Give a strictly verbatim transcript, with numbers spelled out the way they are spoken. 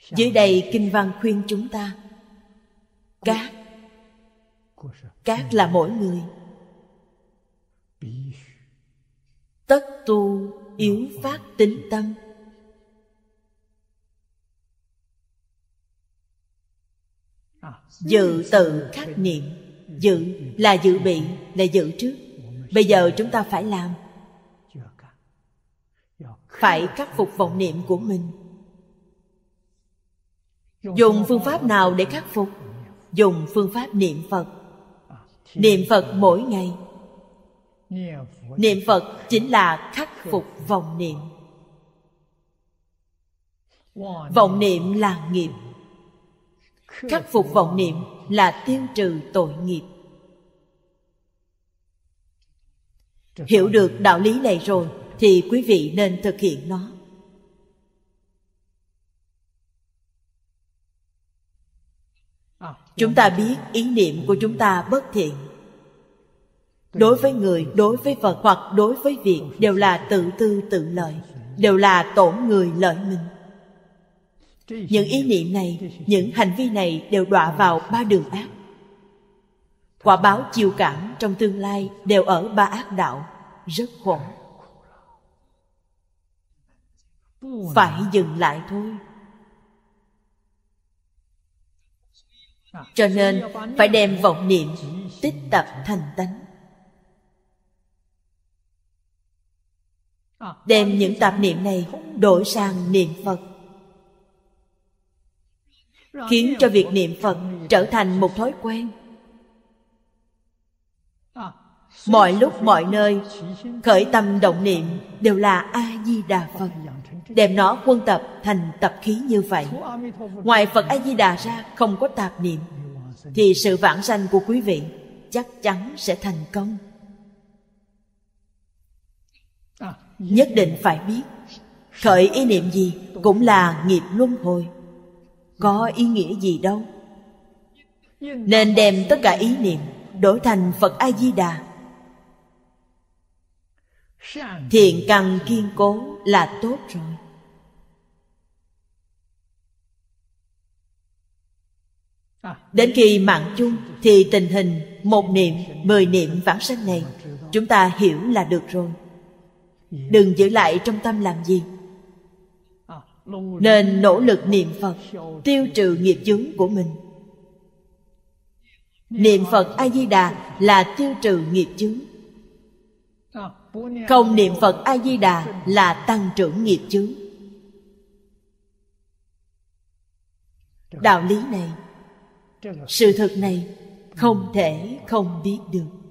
Dưới đây kinh văn khuyên chúng ta, các các là mỗi người, tất tu yếu phát tín tâm. Dự tự khắc niệm. Dự là dự bị, là dự trước. Bây giờ chúng ta phải làm, phải khắc phục vọng niệm của mình. Dùng phương pháp nào để khắc phục? Dùng phương pháp niệm Phật. Niệm Phật mỗi ngày. Niệm Phật chính là khắc phục vọng niệm. Vọng niệm là nghiệp. Khắc phục vọng niệm là tiêu trừ tội nghiệp. Hiểu được đạo lý này rồi thì quý vị nên thực hiện nó. Chúng ta biết ý niệm của chúng ta bất thiện. Đối với người, đối với vật hoặc đối với việc đều là tự tư tự lợi, đều là tổn người lợi mình. Những ý niệm này, những hành vi này đều đọa vào ba đường ác. Quả báo chiêu cảm trong tương lai đều ở ba ác đạo, rất khổ. Phải dừng lại thôi. Cho nên phải đem vọng niệm tích tập thành tánh. Đem những tạp niệm này đổi sang niệm Phật, khiến cho việc niệm Phật trở thành một thói quen. Mọi lúc mọi nơi khởi tâm động niệm đều là A-di-đà Phật. Đem nó quân tập thành tập khí như vậy. Ngoài Phật A-di-đà ra không có tạp niệm, thì sự vãng sanh của quý vị chắc chắn sẽ thành công. Nhất định phải biết, khởi ý niệm gì cũng là nghiệp luân hồi, có ý nghĩa gì đâu. Nên đem tất cả ý niệm đổi thành Phật A-di-đà. Thiện căn kiên cố là tốt rồi. Đến khi mạng chung thì tình hình một niệm, mười niệm vãng sanh này chúng ta hiểu là được rồi. Đừng giữ lại trong tâm làm gì. Nên nỗ lực niệm Phật, tiêu trừ nghiệp chướng của mình. Niệm Phật A-di-đà là tiêu trừ nghiệp chướng. Không niệm Phật A-di-đà là tăng trưởng nghiệp chướng. Đạo lý này, sự thật này không thể không biết được.